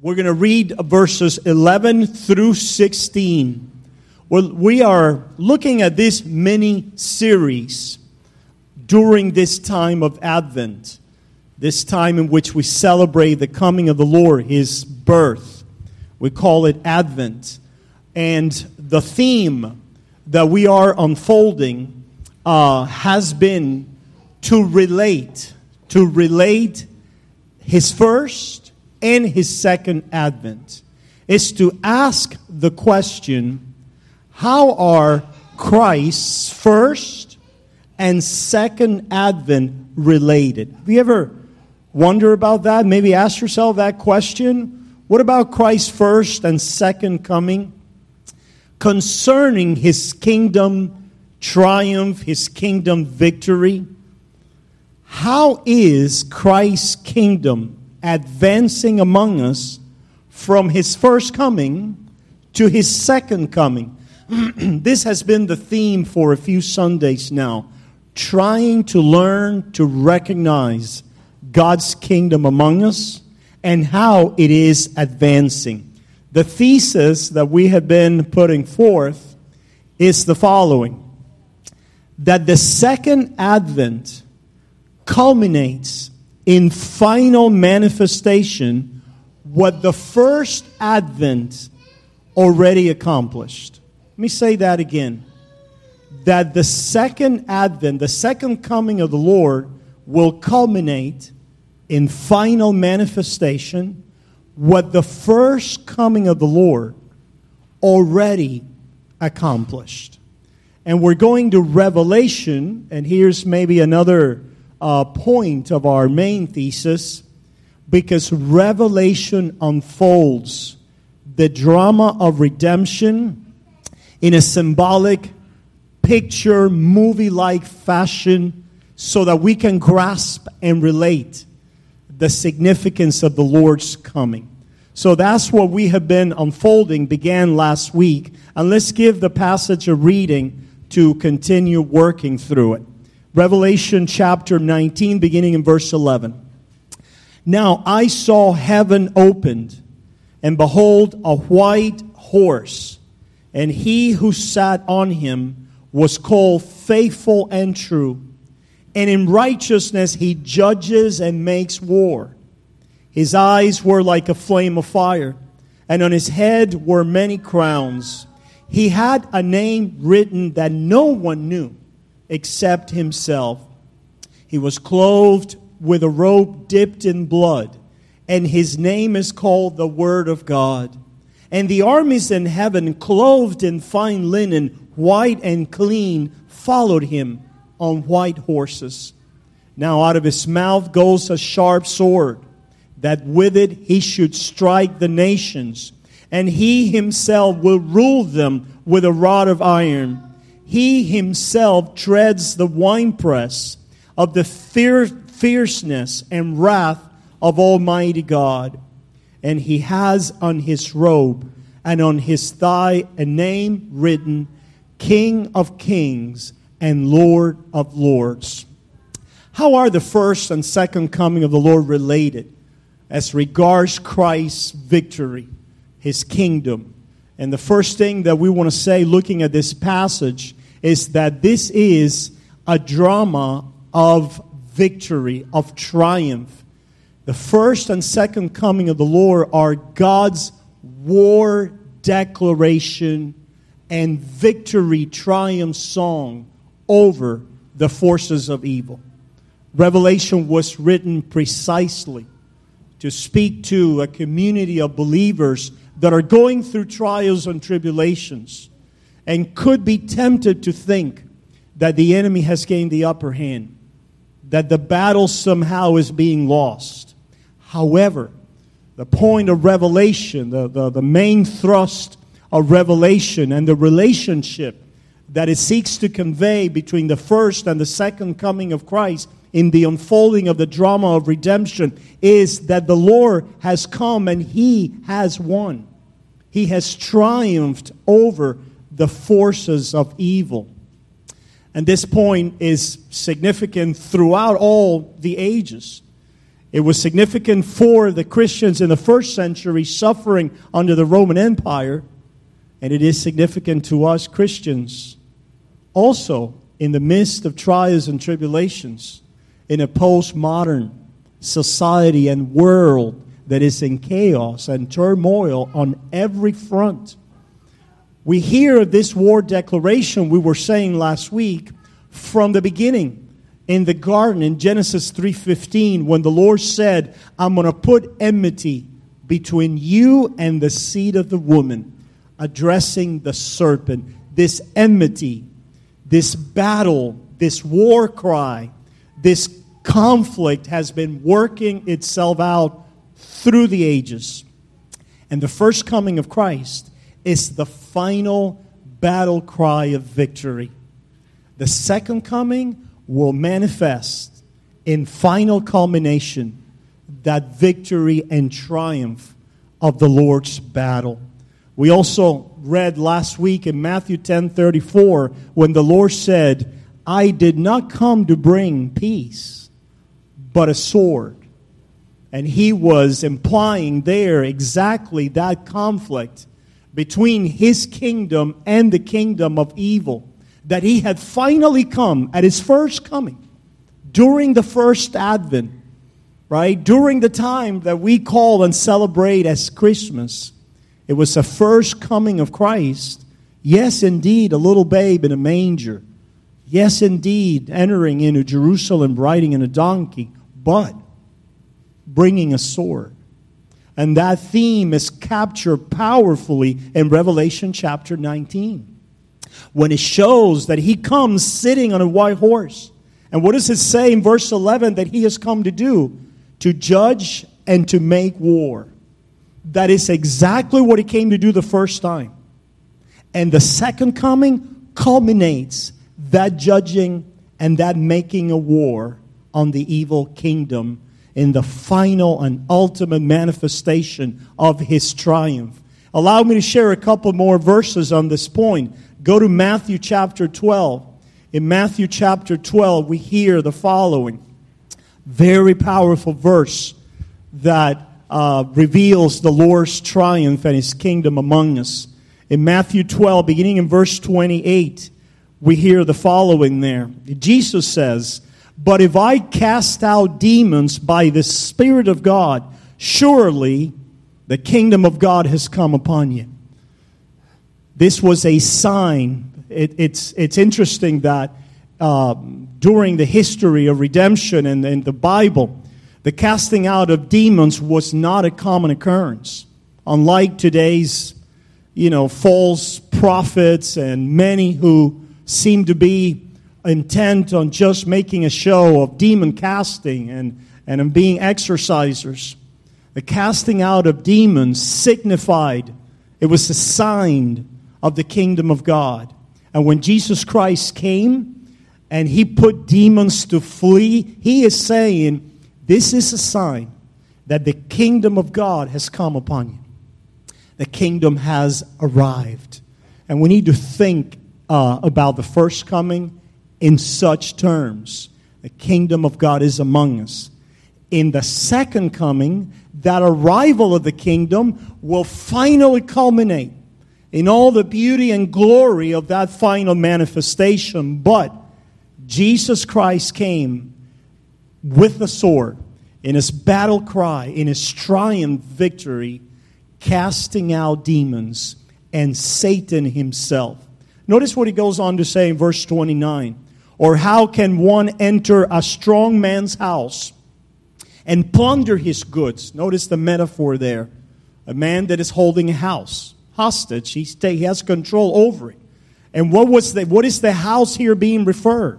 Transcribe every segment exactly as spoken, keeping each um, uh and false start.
We're going to read verses eleven through sixteen. Well, we are looking at this mini series during this time of Advent, this time in which we celebrate the coming of the Lord, His birth. We call it Advent. And the theme that we are unfolding uh, has been to relate, to relate His first and His second advent. Is to ask the question, how are Christ's first and second advent related? Have you ever wondered about that? Maybe ask yourself that question. What about Christ's first and second coming? Concerning His kingdom triumph, His kingdom victory, how is Christ's kingdom advancing among us from His first coming to His second coming? This has been the theme for a few Sundays now, trying to learn to recognize God's kingdom among us and how it is advancing. The thesis that we have been putting forth is the following: that the second advent culminates in final manifestation what the first advent already accomplished. Let me say that again. That the second advent, the second coming of the Lord, will culminate in final manifestation what the first coming of the Lord already accomplished. And we're going to Revelation, and here's maybe another uh, point of our main thesis, because Revelation unfolds the drama of redemption in a symbolic, picture, movie-like fashion so that we can grasp and relate the significance of the Lord's coming. So that's what we have been unfolding, began last week. And let's give the passage a reading to continue working through it. Revelation chapter nineteen, beginning in verse eleven. Now I saw heaven opened, and behold, a white horse, and he who sat on him was called Faithful and True, and in righteousness he judges and makes war. His eyes were like a flame of fire, and on his head were many crowns. He had a name written that no one knew except himself. He was clothed with a robe dipped in blood, and his name is called the Word of God. And the armies in heaven, clothed in fine linen, white and clean, followed him on white horses. Now out of his mouth goes a sharp sword, that with it he should strike the nations, and he himself will rule them with a rod of iron. He himself treads the winepress of the fierce fierceness and wrath of Almighty God. And he has on his robe and on his thigh a name written, King of Kings and Lord of Lords. How are the first and second coming of the Lord related as regards Christ's victory, His kingdom? And the first thing that we want to say looking at this passage is that this is a drama of victory, of triumph. The first and second coming of the Lord are God's war declaration and victory triumph song over the forces of evil. Revelation was written precisely to speak to a community of believers that are going through trials and tribulations and could be tempted to think that the enemy has gained the upper hand, that the battle somehow is being lost. However, the point of Revelation, the, the, the main thrust of Revelation and the relationship that it seeks to convey between the first and the second coming of Christ in the unfolding of the drama of redemption is that the Lord has come and He has won. He has triumphed over the forces of evil. And this point is significant throughout all the ages. It was significant for the Christians in the first century suffering under the Roman Empire, and it is significant to us Christians also in the midst of trials and tribulations in a postmodern society and world that is in chaos and turmoil on every front. We hear this war declaration we were saying last week from the beginning. In the garden, in Genesis three fifteen, when the Lord said, I'm going to put enmity between you and the seed of the woman, addressing the serpent. This enmity, this battle, this war cry, this conflict has been working itself out through the ages. And the first coming of Christ is the final battle cry of victory. The second coming will manifest in final culmination that victory and triumph of the Lord's battle. We also read last week in Matthew ten thirty-four when the Lord said, I did not come to bring peace, but a sword. And he was implying there exactly that conflict between his kingdom and the kingdom of evil. That he had finally come at his first coming during the first Advent, right? During the time that we call and celebrate as Christmas. It was the first coming of Christ. Yes, indeed, a little babe in a manger. Yes, indeed, entering into Jerusalem riding in a donkey, but bringing a sword. And that theme is captured powerfully in Revelation chapter nineteen. When it shows that he comes sitting on a white horse. And what does it say in verse eleven that he has come to do? To judge and to make war. That is exactly what he came to do the first time. And the second coming culminates that judging and that making a war on the evil kingdom in the final and ultimate manifestation of his triumph. Allow me to share a couple more verses on this point. Go to Matthew chapter twelve. In Matthew chapter twelve, we hear the following. Very powerful verse that uh, reveals the Lord's triumph and his kingdom among us. In Matthew twelve, beginning in verse twenty-eight, we hear the following there. Jesus says, but if I cast out demons by the Spirit of God, surely the kingdom of God has come upon you. This was a sign. It, it's, it's interesting that uh, during the history of redemption and, and the Bible, the casting out of demons was not a common occurrence. Unlike today's, you know, false prophets and many who seem to be intent on just making a show of demon casting and, and of being exorcisers. The casting out of demons signified, it was a sign of the kingdom of God. And when Jesus Christ came and he put demons to flee, he is saying, this is a sign that the kingdom of God has come upon you. The kingdom has arrived. And we need to think uh, about the first coming in such terms. The kingdom of God is among us. In the second coming, that arrival of the kingdom will finally culminate in all the beauty and glory of that final manifestation. But Jesus Christ came with the sword in his battle cry, in his triumph victory, casting out demons and Satan himself. Notice what he goes on to say in verse twenty-nine. Or how can one enter a strong man's house and plunder his goods? Notice the metaphor there. A man that is holding a house hostage, he, stay, he has control over it. And what was the, what is the house here being referred?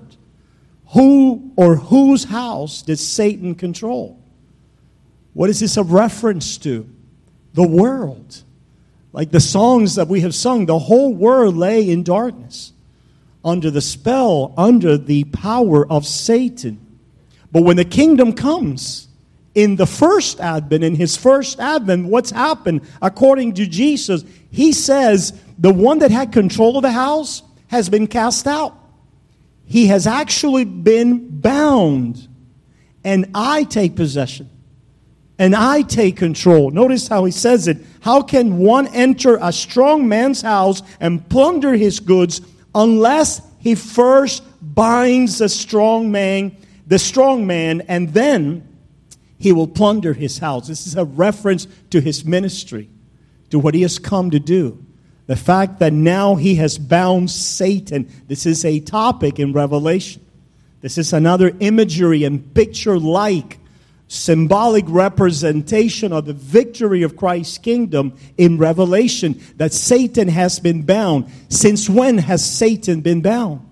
Who or whose house did Satan control? What is this a reference to? The world. Like the songs that we have sung, the whole world lay in darkness, under the spell, under the power of Satan. But when the kingdom comes, in the first advent, in his first advent, what's happened according to Jesus? He says the one that had control of the house has been cast out. He has actually been bound. And I take possession. and I take control. Notice how he says it. How can one enter a strong man's house and plunder his goods unless he first binds the strong man, the strong man, and then he will plunder his house? This is a reference to his ministry, to what he has come to do. The fact that now he has bound Satan. This is a topic in Revelation. This is another imagery and picture-like symbolic representation of the victory of Christ's kingdom in Revelation, that Satan has been bound. Since when has Satan been bound?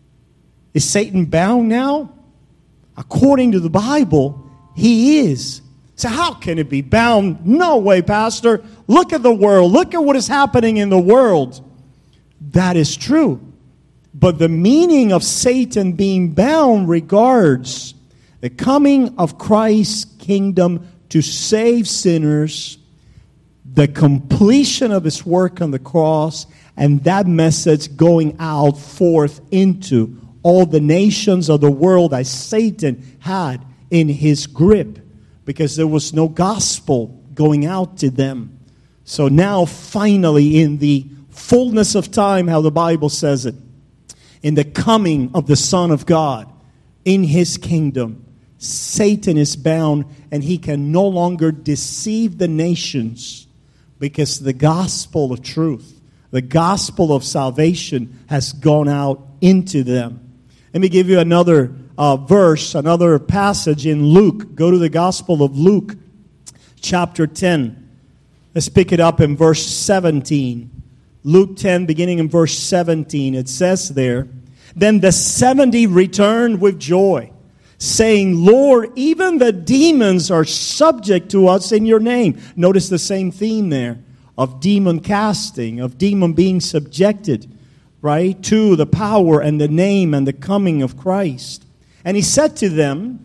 Is Satan bound now? According to the Bible, he is. So how can it be bound? No way, Pastor. Look at the world. Look at what is happening in the world. That is true. But the meaning of Satan being bound regards the coming of Christ's kingdom to save sinners, the completion of his work on the cross, and that message going out forth into all the nations of the world that Satan had in his grip, because there was no gospel going out to them. So now finally, in the fullness of time, how the Bible says it, in the coming of the Son of God, in his kingdom, Satan is bound, and he can no longer deceive the nations, because the gospel of truth, the gospel of salvation has gone out into them. Let me give you another uh, verse, another passage in Luke. Go to the Gospel of Luke, chapter ten. Let's pick it up in verse seventeen. Luke ten, beginning in verse seventeen. It says there, "Then the seventy returned with joy, saying, 'Lord, even the demons are subject to us in your name.'" Notice the same theme there of demon casting, of demon being subjected, right, to the power and the name and the coming of Christ. And he said to them,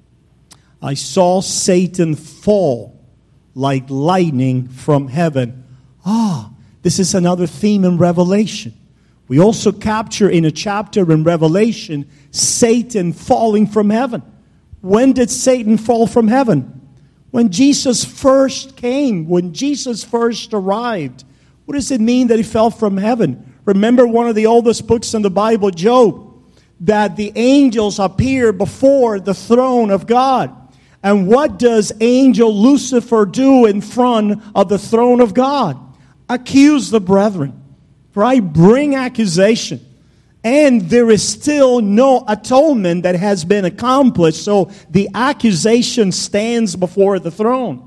"I saw Satan fall like lightning from heaven." Ah, this is another theme in Revelation. We also capture in a chapter in Revelation Satan falling from heaven. When did Satan fall from heaven? When Jesus first came, when Jesus first arrived. What does it mean that he fell from heaven? Remember one of the oldest books in the Bible, Job, that the angels appear before the throne of God. And what does angel Lucifer do in front of the throne of God? Accuse the brethren, right? Bring accusation. And there is still no atonement that has been accomplished. So the accusation stands before the throne.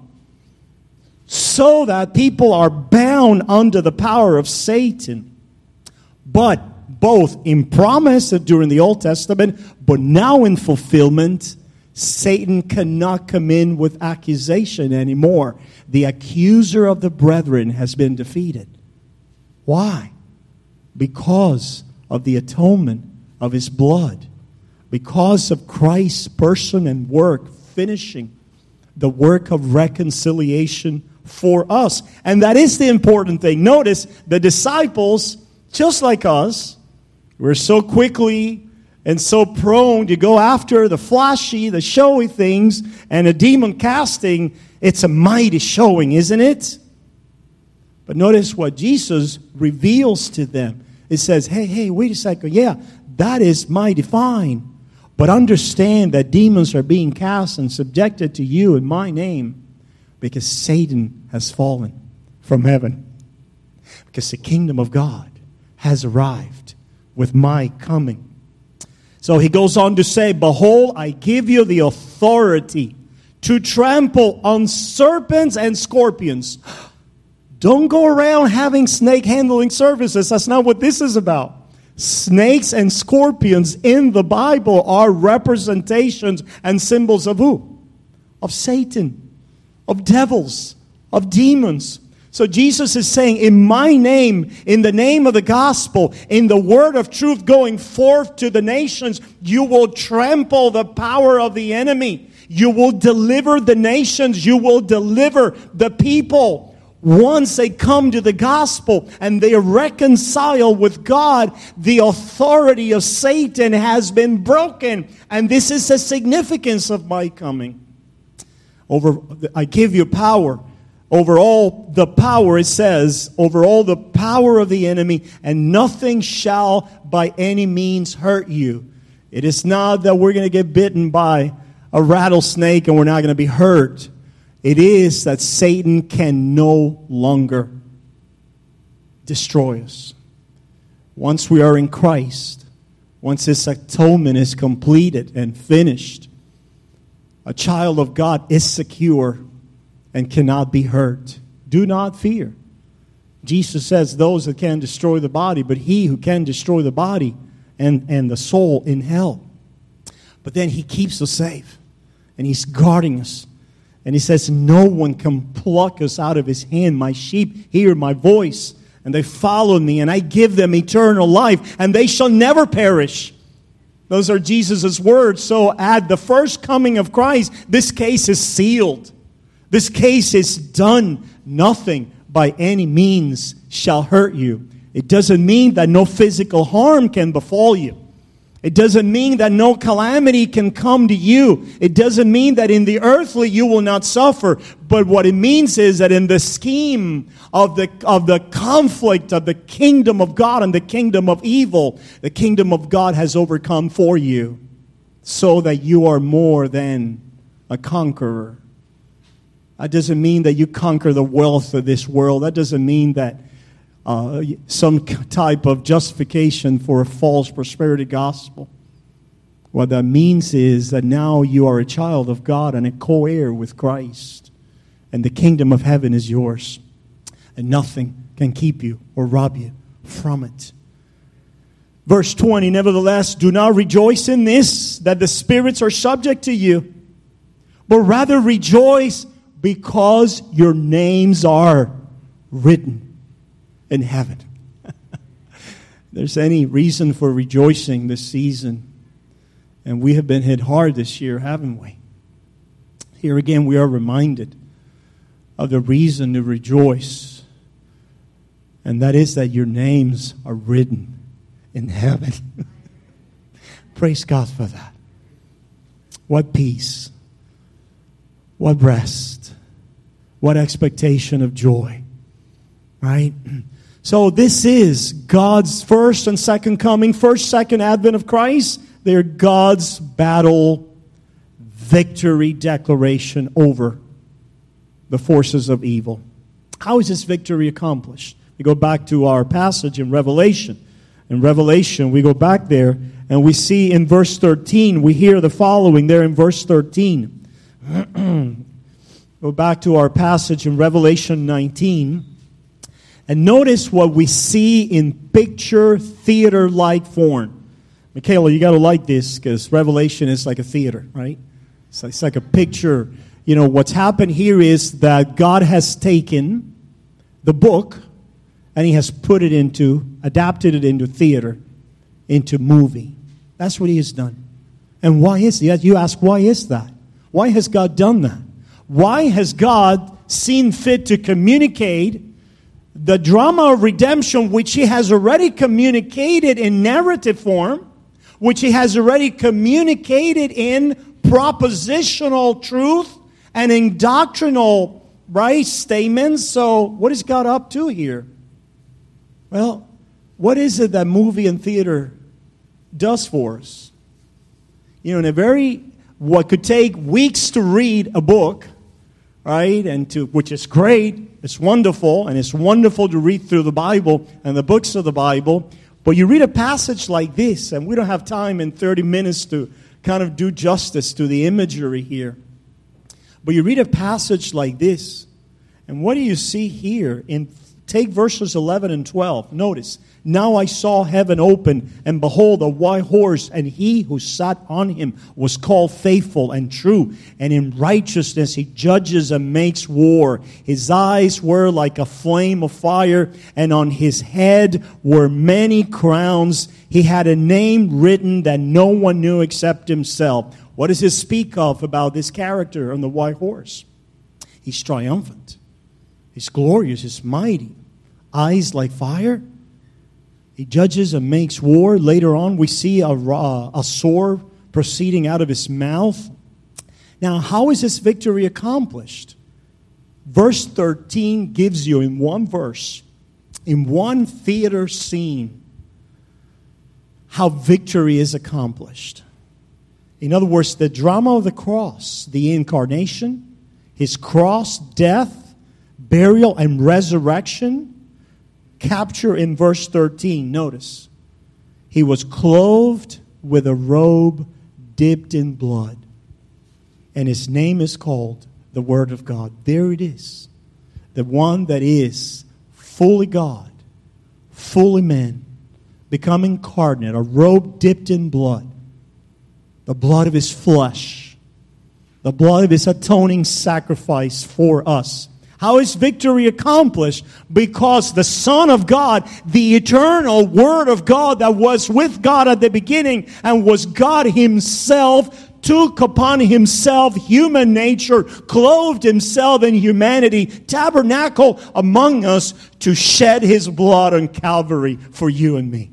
So that people are bound under the power of Satan. But both in promise during the Old Testament, but now in fulfillment, Satan cannot come in with accusation anymore. The accuser of the brethren has been defeated. Why? Because of the atonement of his blood. Because of Christ's person and work finishing the work of reconciliation for us. And that is the important thing. Notice the disciples, just like us, were so quickly and so prone to go after the flashy, the showy things, and a demon casting. It's a mighty showing, isn't it? But notice what Jesus reveals to them. It says, hey, hey, wait a second. Yeah, that is mighty fine. But understand that demons are being cast and subjected to you in my name, because Satan has fallen from heaven. Because the kingdom of God has arrived with my coming. So he goes on to say, "Behold, I give you the authority to trample on serpents and scorpions." Don't go around having snake handling services. That's not what this is about. Snakes and scorpions in the Bible are representations and symbols of who? Of Satan, of devils, of demons. So Jesus is saying, in my name, in the name of the gospel, in the word of truth going forth to the nations, you will trample the power of the enemy. You will deliver the nations. You will deliver the people. Once they come to the gospel and they reconcile with God, the authority of Satan has been broken. And this is the significance of my coming. Over, I give you power over all the power, it says, over all the power of the enemy, and nothing shall by any means hurt you. It is not that we're going to get bitten by a rattlesnake and we're not going to be hurt. It is that Satan can no longer destroy us. Once we are in Christ, once His atonement is completed and finished, a child of God is secure and cannot be hurt. Do not fear. Jesus says those that can destroy the body, but He who can destroy the body and, and the soul in hell. But then He keeps us safe, and He's guarding us. And He says, no one can pluck us out of His hand. My sheep hear my voice, and they follow me, and I give them eternal life, and they shall never perish. Those are Jesus' words. So at the first coming of Christ, this case is sealed. This case is done. Nothing by any means shall hurt you. It doesn't mean that no physical harm can befall you. It doesn't mean that no calamity can come to you. It doesn't mean that in the earthly you will not suffer. But what it means is that in the scheme of the, of the conflict of the kingdom of God and the kingdom of evil, the kingdom of God has overcome for you, so that you are more than a conqueror. That doesn't mean that you conquer the wealth of this world. That doesn't mean that Uh, some type of justification for a false prosperity gospel. What that means is that now you are a child of God and a co-heir with Christ, and the kingdom of heaven is yours, and nothing can keep you or rob you from it. Verse twenty, nevertheless, do not rejoice in this, that the spirits are subject to you, but rather rejoice because your names are written in heaven. There's any reason for rejoicing this season, and we have been hit hard this year, haven't we? Here again, we are reminded of the reason to rejoice, and that is that your names are written in heaven. Praise God for that. What peace, what rest, what expectation of joy, right? So this is God's first and second coming, first, second advent of Christ. They're God's battle victory declaration over the forces of evil. How is this victory accomplished? We go back to our passage in Revelation. In Revelation, we go back there and we see in verse thirteen, we hear the following there in verse thirteen. Go back to our passage in Revelation nineteen. And notice what we see in picture theater-like form. Michaela, you got to like this because Revelation is like a theater, right? It's like, it's like a picture. You know, what's happened here is that God has taken the book and He has put it into, adapted it into theater, into movie. That's what He has done. And why is that? You ask, why is that? Why has God done that? Why has God seen fit to communicate the drama of redemption, which He has already communicated in narrative form, which He has already communicated in propositional truth and in doctrinal, right, statements? So what is God up to here? Well, what is it that movie and theater does for us? You know, in a very, what could take weeks to read a book, right, and to, which is great, it's wonderful, and it's wonderful to read through the Bible and the books of the Bible. But you read a passage like this, and we don't have time in thirty minutes to kind of do justice to the imagery here. But you read a passage like this, and what do you see here? In take verses eleven and twelve. Notice, now I saw heaven open, and behold, a white horse, and He who sat on him was called Faithful and True, and in righteousness He judges and makes war. His eyes were like a flame of fire, and on His head were many crowns. He had a name written that no one knew except Himself. What does it speak of about this character on the white horse? He's triumphant. He's glorious. He's mighty. Eyes like fire. He judges and makes war. Later on, we see a, a sword proceeding out of His mouth. Now, how is this victory accomplished? Verse thirteen gives you in one verse, in one theater scene, how victory is accomplished. In other words, the drama of the cross, the incarnation, His cross, death, burial, and resurrection, capture in verse thirteen. Notice, He was clothed with a robe dipped in blood, and His name is called the Word of God. There it is. The one that is fully God, fully man, become incarnate, a robe dipped in blood, the blood of His flesh, the blood of His atoning sacrifice for us. How is victory accomplished? Because the Son of God, the eternal Word of God that was with God at the beginning and was God Himself, took upon Himself human nature, clothed Himself in humanity, tabernacled among us to shed His blood on Calvary for you and me.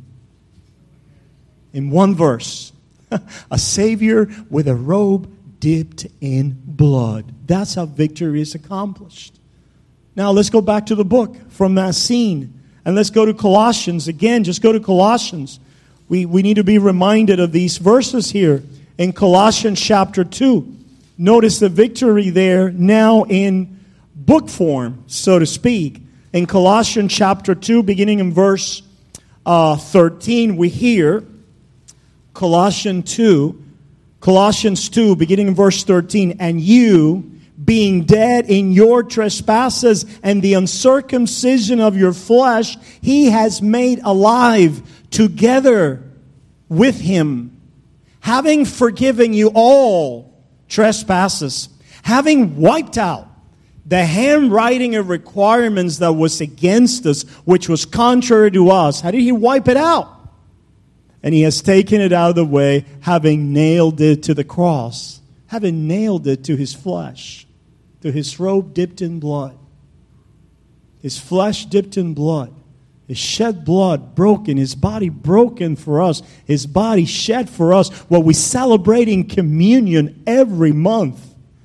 In one verse, a Savior with a robe dipped in blood. That's how victory is accomplished. Now let's go back to the book from that scene. And let's go to Colossians. Again, just go to Colossians. We, we need to be reminded of these verses here. In Colossians chapter two, notice the victory there now in book form, so to speak. In Colossians chapter two, beginning in verse uh, thirteen, we hear Colossians two, Colossians two, beginning in verse thirteen, and you, being dead in your trespasses and the uncircumcision of your flesh, He has made alive together with Him, having forgiven you all trespasses, having wiped out the handwriting of requirements that was against us, which was contrary to us. How did He wipe it out? And He has taken it out of the way, having nailed it to the cross, having nailed it to His flesh, to His robe dipped in blood, His flesh dipped in blood. His shed blood broken, His body broken for us, His body shed for us, what we celebrate in communion every month.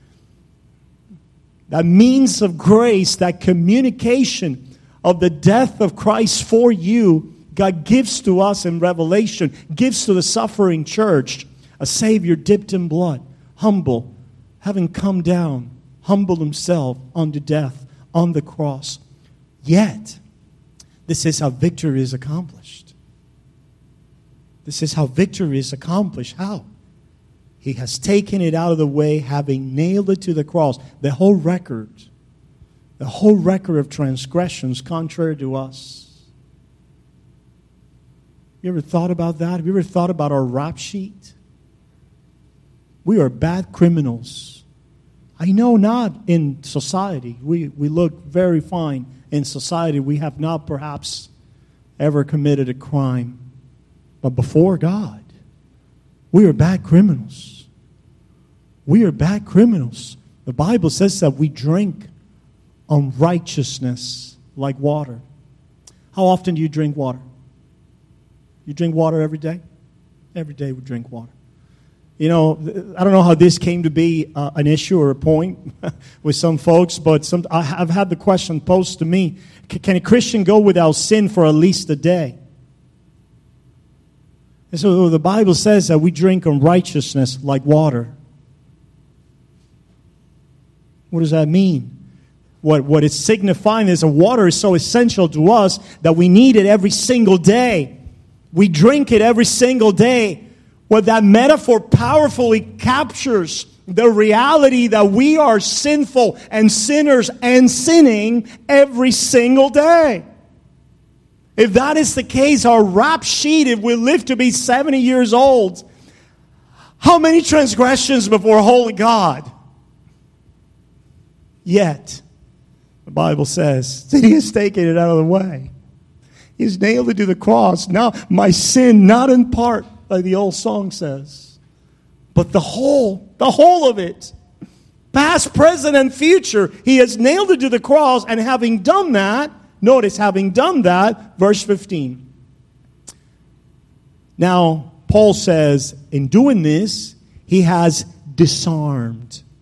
That means of grace, that communication of the death of Christ for you, God gives to us in Revelation, gives to the suffering church, a Savior dipped in blood, humble, having come down, humbled Himself unto death on the cross. Yet, this is how victory is accomplished. This is how victory is accomplished. How? He has taken it out of the way, having nailed it to the cross. The whole record, the whole record of transgressions contrary to us. You ever thought about that? Have you ever thought about our rap sheet? We are bad criminals. I know not in society. We, we look very fine. In society, we have not perhaps ever committed a crime. But before God, we are bad criminals. We are bad criminals. The Bible says that we drink unrighteousness like water. How often do you drink water? You drink water every day? Every day we drink water. You know, I don't know how this came to be uh, an issue or a point with some folks, but some, I've had the question posed to me, can a Christian go without sin for at least a day? And so the Bible says that we drink unrighteousness like water. What does that mean? What, what it's signifying is that water is so essential to us that we need it every single day. We drink it every single day. What that metaphor powerfully captures the reality that we are sinful and sinners and sinning every single day. If that is the case, our rap sheet, if we live to be seventy years old, how many transgressions before holy God? Yet, the Bible says that He has taken it out of the way. He's nailed it to the cross. Now, my sin, not in part, like the old song says, but the whole, the whole of it, past, present, and future, He has nailed it to the cross, and having done that, notice, having done that, verse fifteen. Now, Paul says, in doing this, He has disarmed.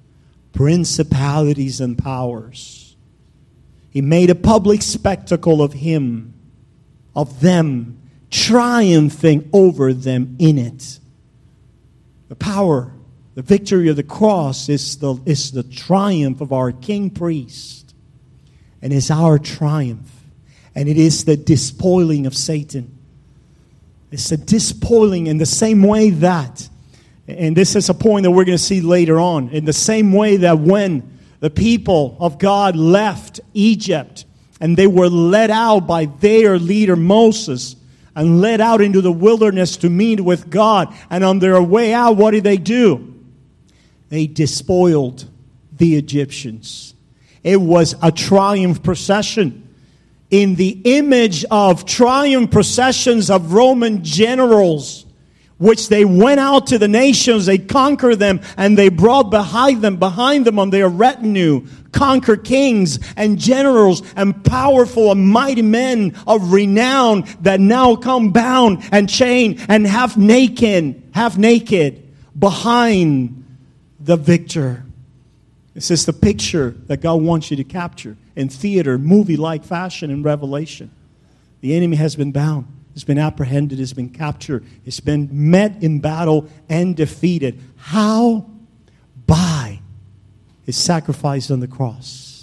principalities and powers. He made a public spectacle of him, of them, triumphing over them in it. The power, the victory of the cross is the, is the triumph of our King Priest. And is our triumph. And it is the despoiling of Satan. It's a despoiling in the same way that, and this is a point that we're going to see later on, in the same way that when the people of God left Egypt and they were led out by their leader Moses and led out into the wilderness to meet with God, and on their way out, what did they do? They despoiled the Egyptians. It was a triumph procession. In the image of triumph processions of Roman generals, which they went out to the nations, they conquered them, and they brought behind them, behind them on their retinue, conquered kings and generals and powerful and mighty men of renown that now come bound and chained and half naked, half naked behind the victor. This is the picture that God wants you to capture in theater, movie-like fashion in Revelation. The enemy has been bound. It's been apprehended. It's been captured. It's been met in battle and defeated. How? By his sacrifice on the cross.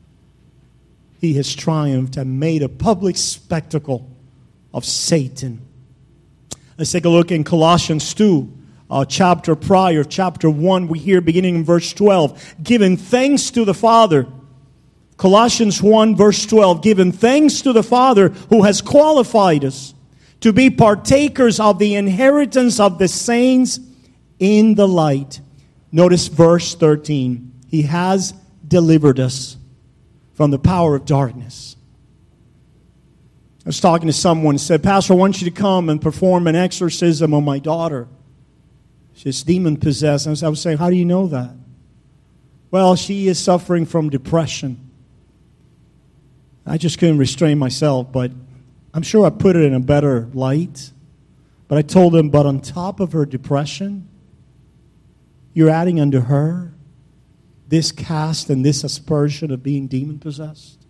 He has triumphed and made a public spectacle of Satan. Let's take a look in Colossians two. Uh, chapter prior, chapter one, we hear beginning in verse twelve, giving thanks to the Father. Colossians one, verse twelve, giving thanks to the Father who has qualified us to be partakers of the inheritance of the saints in the light. Notice verse thirteen. He has delivered us from the power of darkness. I was talking to someone who said, Pastor, I want you to come and perform an exorcism on my daughter. She's demon-possessed. And I was saying, how do you know that? Well, she is suffering from depression. I just couldn't restrain myself, but I'm sure I put it in a better light. But I told him, but on top of her depression, you're adding unto her this cast and this aspersion of being demon-possessed.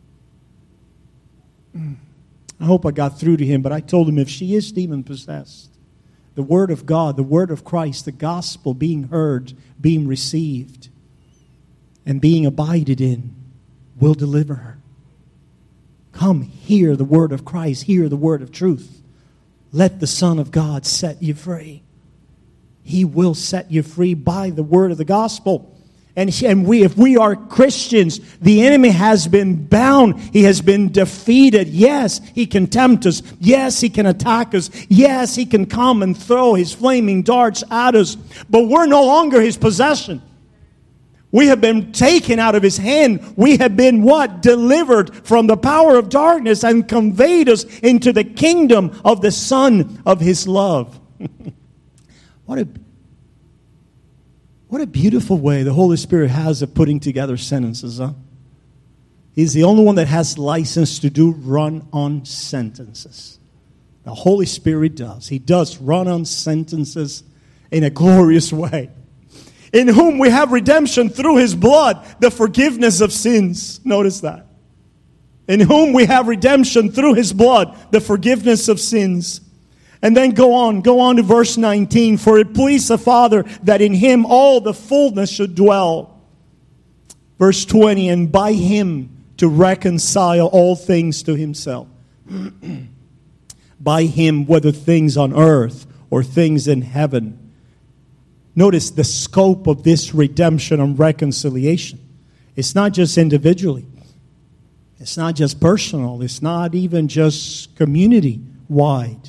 I hope I got through to him, but I told him if she is demon-possessed, the Word of God, the Word of Christ, the gospel being heard, being received, and being abided in, will deliver her. Come, hear the Word of Christ, hear the Word of truth. Let the Son of God set you free. He will set you free by the Word of the gospel. And, and we, if we are Christians, the enemy has been bound. He has been defeated. Yes, he can tempt us. Yes, he can attack us. Yes, he can come and throw his flaming darts at us. But we're no longer his possession. We have been taken out of his hand. We have been what? Delivered from the power of darkness and conveyed us into the kingdom of the Son of his love. What a What a beautiful way the Holy Spirit has of putting together sentences, huh? He's the only one that has license to do run-on sentences. The Holy Spirit does. He does run-on sentences in a glorious way. In whom we have redemption through his blood, the forgiveness of sins. Notice that. In whom we have redemption through his blood, the forgiveness of sins. And then go on, go on to verse nineteen. For it pleased the Father that in him all the fullness should dwell. Verse twenty, and by him to reconcile all things to himself. By him, whether things on earth or things in heaven. Notice the scope of this redemption and reconciliation. It's not just individually. It's not just personal. It's not even just community-wide.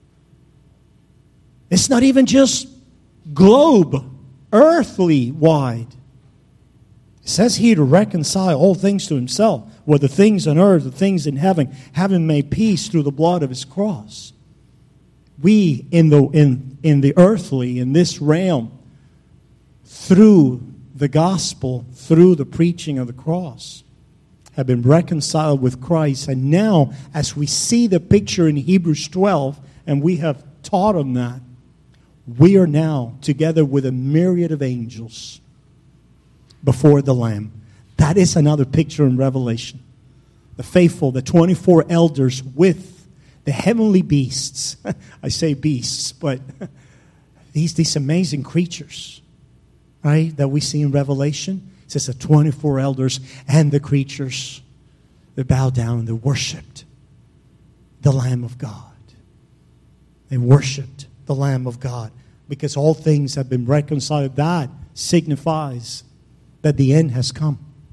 It's not even just globe, earthly wide. It says here to reconcile all things to himself, whether things on earth or things in heaven, having made peace through the blood of his cross. We in the in, in the earthly, in this realm, through the gospel, through the preaching of the cross, have been reconciled with Christ. And now, as we see the picture in Hebrews twelve, and we have taught on that, we are now, together with a myriad of angels, before the Lamb. That is another picture in Revelation. The faithful, the twenty-four elders with the heavenly beasts. I say beasts, but these, these amazing creatures, right, that we see in Revelation. It says the twenty-four elders and the creatures, they bow down and they worshipped the Lamb of God. They worshipped the Lamb of God because all things have been reconciled. That signifies that the end has come,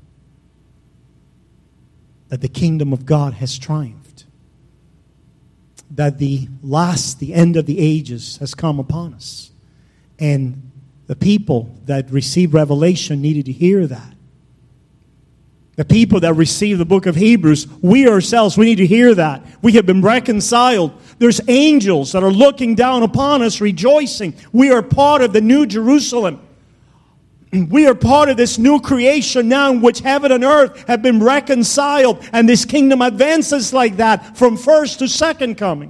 that the kingdom of God has triumphed, that the last, the end of the ages has come upon us. And the people that received revelation needed to hear that. The people that received the book of Hebrews, we ourselves, we need to hear that. We have been reconciled. There's angels that are looking down upon us, rejoicing. We are part of the new Jerusalem. We are part of this new creation now in which heaven and earth have been reconciled. And this kingdom advances like that from first to second coming.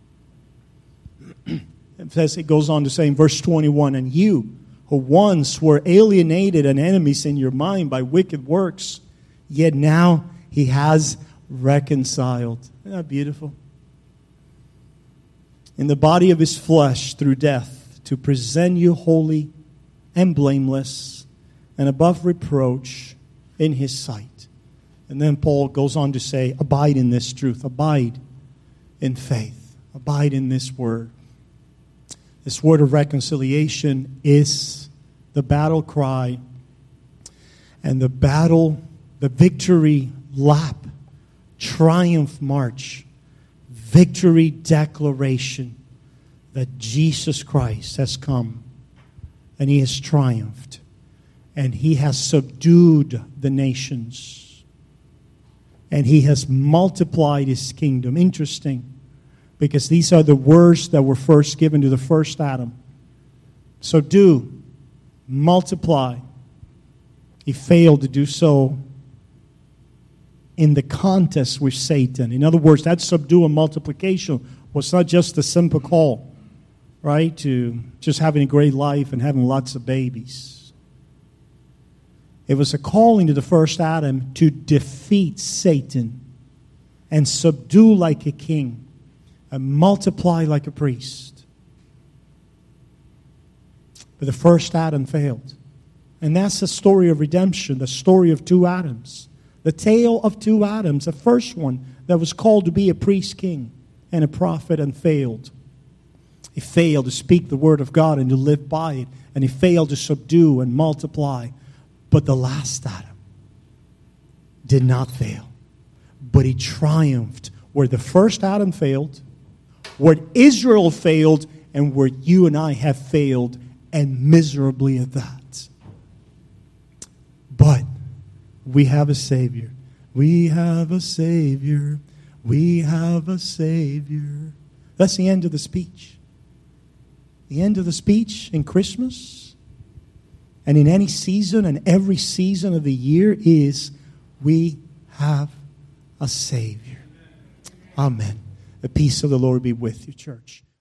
It says, it goes on to say in verse twenty-one, and you who once were alienated and enemies in your mind by wicked works, yet now he has reconciled. Isn't that beautiful? In the body of his flesh through death, to present you holy and blameless and above reproach in his sight. And then Paul goes on to say, abide in this truth. Abide in faith. Abide in this word. This word of reconciliation is the battle cry and the battle, the victory lap, triumph march, victory declaration that Jesus Christ has come and he has triumphed and he has subdued the nations and he has multiplied his kingdom. Interesting, because these are the words that were first given to the first Adam. Subdue, multiply. He failed to do so in the contest with Satan. In other words, that subdue and multiplication was not just a simple call, right, to just having a great life and having lots of babies. It was a calling to the first Adam to defeat Satan and subdue like a king and multiply like a priest. But the first Adam failed. And that's the story of redemption, the story of two Adams. The tale of two Adams. The first one that was called to be a priest king and a prophet and failed. He failed to speak the word of God and to live by it. And he failed to subdue and multiply. But the last Adam did not fail. But he triumphed where the first Adam failed, where Israel failed, and where you and I have failed, and miserably at that. But we have a Savior. We have a Savior. We have a Savior. That's the end of the speech. The end of the speech in Christmas and in any season and every season of the year is, we have a Savior. Amen. The peace of the Lord be with you, church.